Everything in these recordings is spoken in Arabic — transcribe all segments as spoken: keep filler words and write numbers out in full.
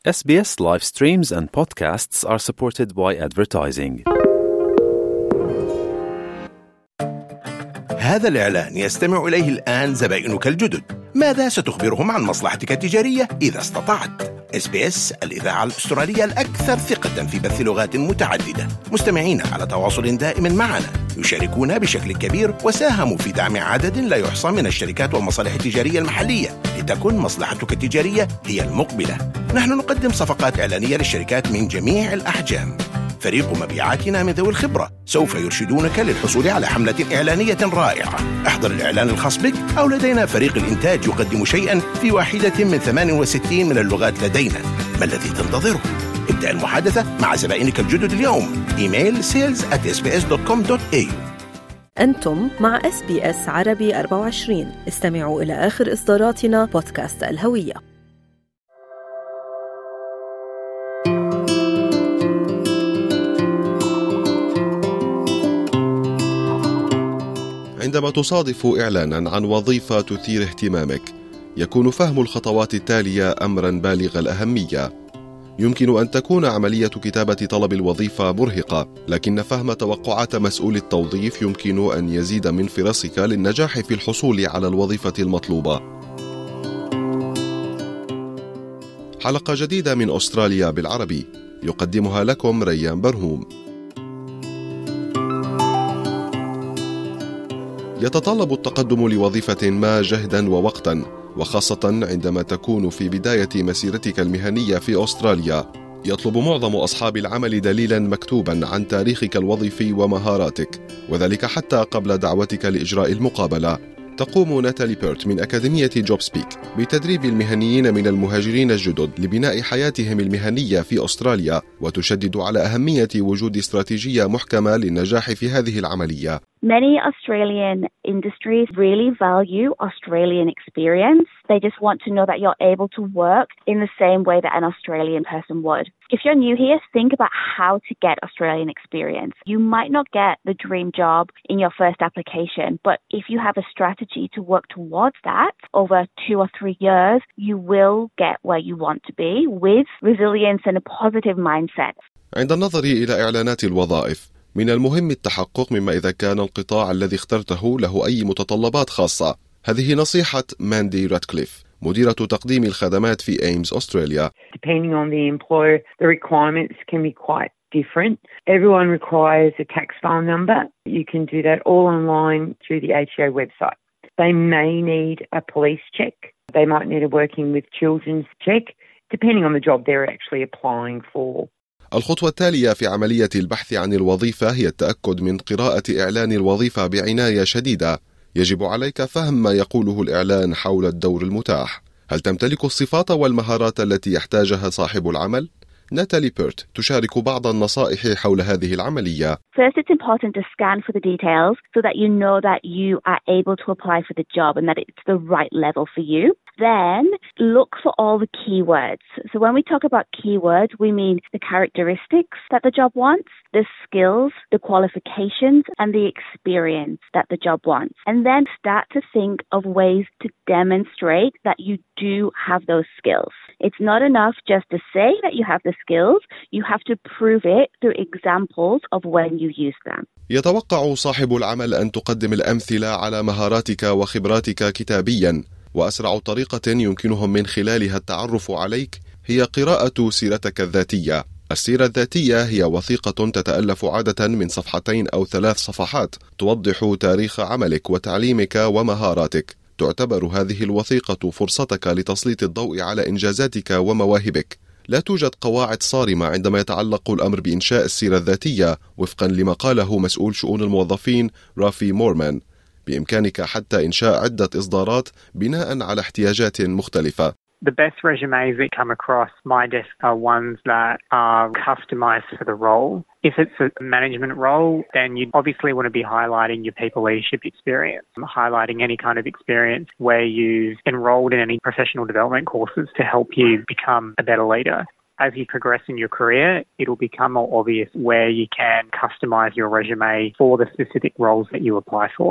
S B S live streams and podcasts are supported by advertising. هذا الإعلان يستمع إليه الآن زبائنك الجدد. ماذا ستخبرهم عن مصلحتك التجارية إذا استطعت؟ إس بي إس الإذاعة الأسترالية الأكثر ثقة في بث لغات متعددة. مستمعين على تواصل دائم معنا، يشاركون بشكل كبير وساهموا في دعم عدد لا يحصى من الشركات والمصالح التجارية المحلية لتكن مصلحتك التجارية هي المقبلة. نحن نقدم صفقات إعلانية للشركات من جميع الأحجام. فريق مبيعاتنا من ذوي الخبرة سوف يرشدونك للحصول على حملة إعلانية رائعة. احضر الإعلان الخاص بك أو لدينا فريق الإنتاج يقدم شيئا في واحدة من ثمان وستين من اللغات لدينا. ما الذي تنتظره؟ ابدأ المحادثة مع زبائنك الجدد اليوم. إيميل sales at s b s dot com dot a u. أنتم مع إس بي إس عربي أربعة وعشرين. استمعوا إلى آخر إصداراتنا بودكاست الهوية. عندما تصادف إعلاناً عن وظيفة تثير اهتمامك، يكون فهم الخطوات التالية أمراً بالغ الأهمية. يمكن أن تكون عملية كتابة طلب الوظيفة مرهقة، لكن فهم توقعات مسؤول التوظيف يمكن أن يزيد من فرصك للنجاح في الحصول على الوظيفة المطلوبة. حلقة جديدة من أستراليا بالعربي، يقدمها لكم ريان برهوم. يتطلب التقدم لوظيفة ما جهدا ووقتا، وخاصة عندما تكون في بداية مسيرتك المهنية في أستراليا. يطلب معظم أصحاب العمل دليلا مكتوبا عن تاريخك الوظيفي ومهاراتك، وذلك حتى قبل دعوتك لإجراء المقابلة. تقوم ناتالي بيرت من أكاديمية جوب سبيك بتدريب المهنيين من المهاجرين الجدد لبناء حياتهم المهنية في أستراليا، وتشدد على أهمية وجود استراتيجية محكمة للنجاح في هذه العملية. Many Australian industries really value Australian experience. They just want to know that you're able to work in the same way that an Australian person would. If you're new here, think about how to get Australian experience. You might not get the dream job in your first application, but if you have a strategy to work towards that over two or three years, you will get where you want to be with resilience and a positive mindset. عند النظر إلى إعلانات الوظائف، من المهم التحقق مما إذا كان القطاع الذي اخترته له أي متطلبات خاصة. هذه نصيحة ماندي راتكليف، مديرة تقديم الخدمات في ايمز أستراليا. Depending on the employer, the requirements can be quite different. Everyone requires a tax file number. You can do that all online through the A T O website. They may need a police check. They might need a working with children's check, depending on the job they're actually applying for. الخطوة التالية في عملية البحث عن الوظيفة هي التأكد من قراءة إعلان الوظيفة بعناية شديدة. يجب عليك فهم ما يقوله الإعلان حول الدور المتاح. هل تمتلك الصفات والمهارات التي يحتاجها صاحب العمل؟ ناتالي بيرت تشارك بعض النصائح حول هذه العملية. First, it's important to scan for the details so that you know that you are able to apply for the job and that it's the right level for you. Then, look for all the keywords. So when we talk about keywords, we mean the characteristics that the job wants, the skills, the qualifications, and the experience that the job wants. And then start to think of ways to demonstrate that you do have those skills. It's not enough just to say that you have the skills. You have to prove it through examples of when you use them. يتوقع صاحب العمل أن تقدم الأمثلة على مهاراتك وخبراتك كتابياً، وأسرع طريقة يمكنهم من خلالها التعرف عليك هي قراءة سيرتك الذاتية. السيرة الذاتية هي وثيقة تتألف عادة من صفحتين أو ثلاث صفحات توضح تاريخ عملك وتعليمك ومهاراتك. تعتبر هذه الوثيقة فرصتك لتسليط الضوء على إنجازاتك ومواهبك. لا توجد قواعد صارمة عندما يتعلق الأمر بإنشاء السيرة الذاتية، وفقا لما قاله مسؤول شؤون الموظفين رافي مورمان. بإمكانك حتى إنشاء عدة إصدارات بناء على احتياجات مختلفة. The best resumes that come across my desk are ones that are customized for the role. If it's a management role, then you obviously want to be highlighting your people leadership experience, highlighting any kind of experience where you've enrolled in any professional development courses to help you become a better leader. As you progress in your career, it'll become more obvious where you can customize your resume for the specific roles that you apply for.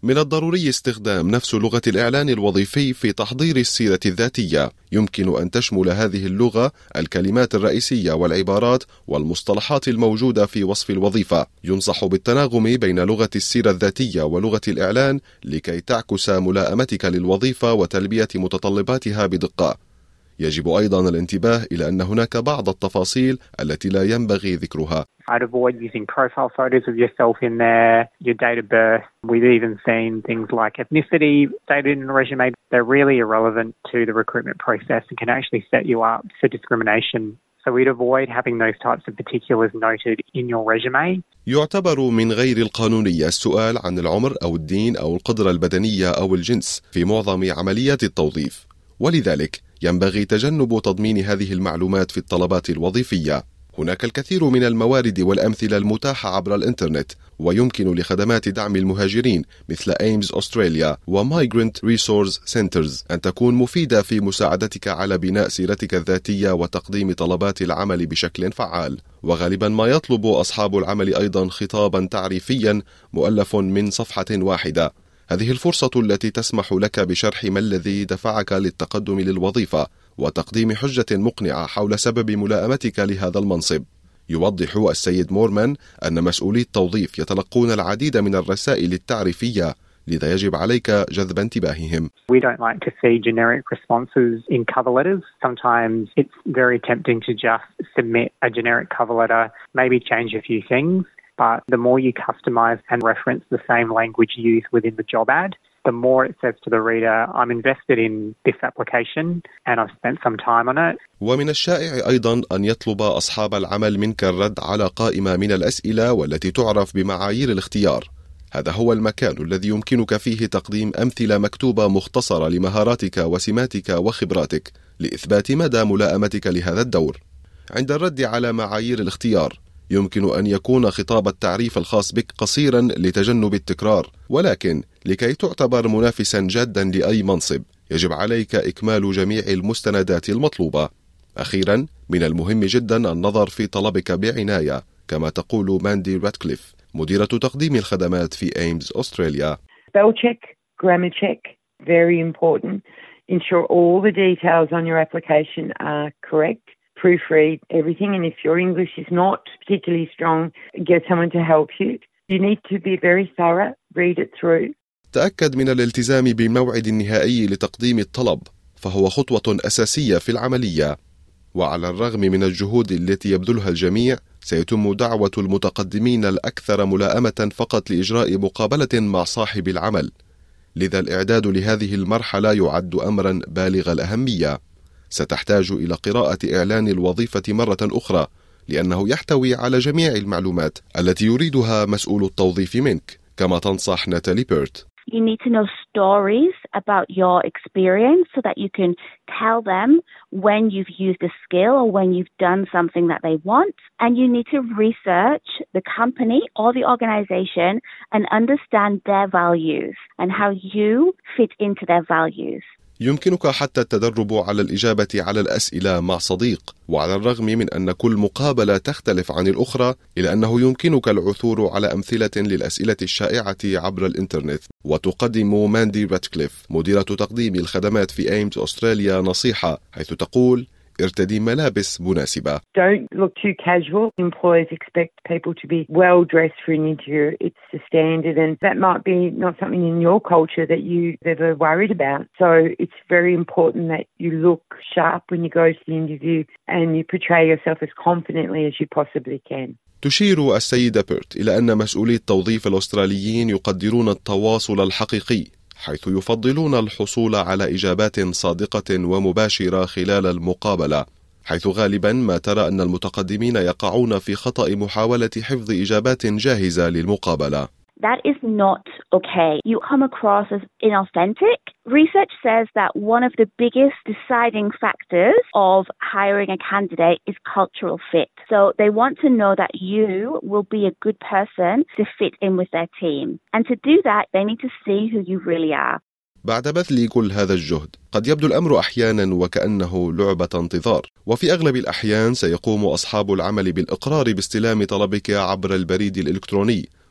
من الضروري استخدام نفس لغة الإعلان الوظيفي في تحضير السيرة الذاتية. يمكن أن تشمل هذه اللغة الكلمات الرئيسية والعبارات والمصطلحات الموجودة في وصف الوظيفة. ينصح بالتناغم بين لغة السيرة الذاتية ولغة الإعلان لكي تعكس ملائمتك للوظيفة وتلبية متطلباتها بدقة. يجب أيضا الانتباه إلى أن هناك بعض التفاصيل التي لا ينبغي ذكرها. I'd avoid using profile photos of yourself in there, your date of birth. We've even seen things like ethnicity stated in a resume. They're really irrelevant to the recruitment process and can actually set you up for discrimination. So we'd avoid having those types of particulars noted in your resume. يعتبر من غير القانونية السؤال عن العمر أو الدين أو القدرة البدنية أو الجنس في معظم عمليات التوظيف، ولذلك ينبغي تجنب تضمين هذه المعلومات في الطلبات الوظيفية. هناك الكثير من الموارد والأمثلة المتاحة عبر الإنترنت، ويمكن لخدمات دعم المهاجرين مثل إيمز أستراليا ومايغرنت ريسورس سنترز أن تكون مفيدة في مساعدتك على بناء سيرتك الذاتية وتقديم طلبات العمل بشكل فعال. وغالبا ما يطلب أصحاب العمل أيضا خطابا تعريفيا مؤلف من صفحة واحدة. هذه الفرصة التي تسمح لك بشرح ما الذي دفعك للتقدم للوظيفة وتقديم حجة مقنعة حول سبب ملائمتك لهذا المنصب. يوضح السيد مورمان أن مسؤولي التوظيف يتلقون العديد من الرسائل التعريفية، لذا يجب عليك جذب انتباههم. We don't like to see generic responses in cover letters. Sometimes it's very tempting to just submit a generic cover letter, maybe change a few things. But the more you customize and reference the same language used within the job ad, the more it says to the reader, I'm invested in this application and I've spent some time on it. ومن الشائع أيضا أن يطلب أصحاب العمل منك الرد على قائمة من الأسئلة والتي تعرف بمعايير الاختيار. هذا هو المكان الذي يمكنك فيه تقديم أمثلة مكتوبة مختصرة لمهاراتك وسماتك وخبراتك لإثبات مدى ملائمتك لهذا الدور. عند الرد على معايير الاختيار يمكن أن يكون خطاب التعريف الخاص بك قصيرا لتجنب التكرار، ولكن لكي تعتبر منافسا جادا لأي منصب يجب عليك إكمال جميع المستندات المطلوبة. أخيرا، من المهم جدا النظر في طلبك بعناية، كما تقول ماندي راتكليف مديرة تقديم الخدمات في إيمز أستراليا. Spell check, grammar check, very important. Ensure all the details on your application are correct. Proofread everything, and if your English is not particularly strong, get someone to help you. You need to be very thorough, read it through. تأكد من الالتزام بالموعد النهائي لتقديم الطلب، فهو خطوة أساسية في العملية. وعلى الرغم من الجهود التي يبذلها الجميع، سيتم دعوة المتقدمين الأكثر ملائمة فقط لإجراء مقابلة مع صاحب العمل. لذا الإعداد لهذه المرحلة يعد أمرا بالغ الأهمية. ستحتاج إلى قراءة إعلان الوظيفة مرة أخرى، لأنه يحتوي على جميع المعلومات التي يريدها مسؤول التوظيف منك، كما تنصح ناتالي بيرت. You need to know stories about your experience so that you can tell them when you've used a skill or when you've done something that they want. And you need to research the company or the organization and understand their values and how you fit into their values. يمكنك حتى التدرب على الإجابة على الأسئلة مع صديق، وعلى الرغم من أن كل مقابلة تختلف عن الأخرى إلا أنه يمكنك العثور على أمثلة للأسئلة الشائعة عبر الإنترنت. وتقدم ماندي راتكليف مديرة تقديم الخدمات في إيمز أستراليا نصيحة، حيث تقول: ارتدي ملابس مناسبة. Don't look too casual. Employers expect people to be well dressed for an interview. It's the standard, and that might be not something in your culture that you've ever worried about. So it's very important that you look sharp when you go to the interview and you portray yourself as confidently as you possibly can. تشير السيدة بيرت إلى أن مسؤولي التوظيف الأستراليين يقدرون التواصل الحقيقي، حيث يفضلون الحصول على إجابات صادقة ومباشرة خلال المقابلة، حيث غالبا ما ترى أن المتقدمين يقعون في خطأ محاولة حفظ إجابات جاهزة للمقابلة. That is not okay. You come across as inauthentic. Research says that one of the biggest deciding factors of hiring a candidate is cultural fit. So they want to know that you will be a good person to fit in with their team. And to do that, they need to see who you really are. بعد بذل كل هذا الجهد، قد يبدو الأمر أحيانا وكأنه لعبة انتظار، وفي أغلب الأحيان سيقوم أصحاب العمل بالإقرار باستلام طلبك عبر البريد الإلكتروني،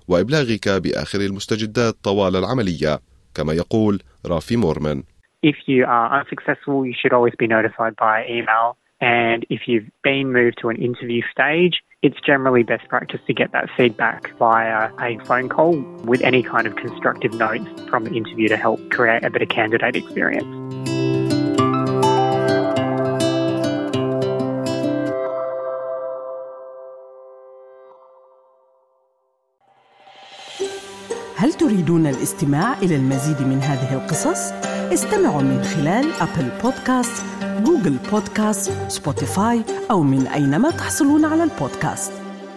وإبلاغك بآخر المستجدات طوال العملية، كما يقول رافي مورمان. If you are unsuccessful, you should always be notified by email. And if you've been moved to an interview stage, it's generally best practice to get that feedback via a phone call with any kind of constructive notes from the interview to help create a better candidate experience. هل تريدون الاستماع إلى المزيد من هذه القصص؟ استمعوا من خلال أبل بودكاست، جوجل بودكاست، سبوتيفاي أو من أينما تحصلون على البودكاست.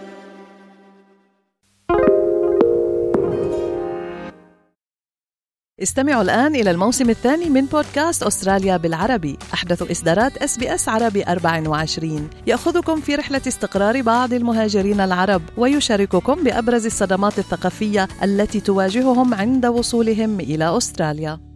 استمعوا الآن إلى الموسم الثاني من بودكاست أستراليا بالعربي، أحدث إصدارات إس بي إس عربي أربعة وعشرين، يأخذكم في رحلة استقرار بعض المهاجرين العرب ويشارككم بأبرز الصدمات الثقافية التي تواجههم عند وصولهم إلى أستراليا.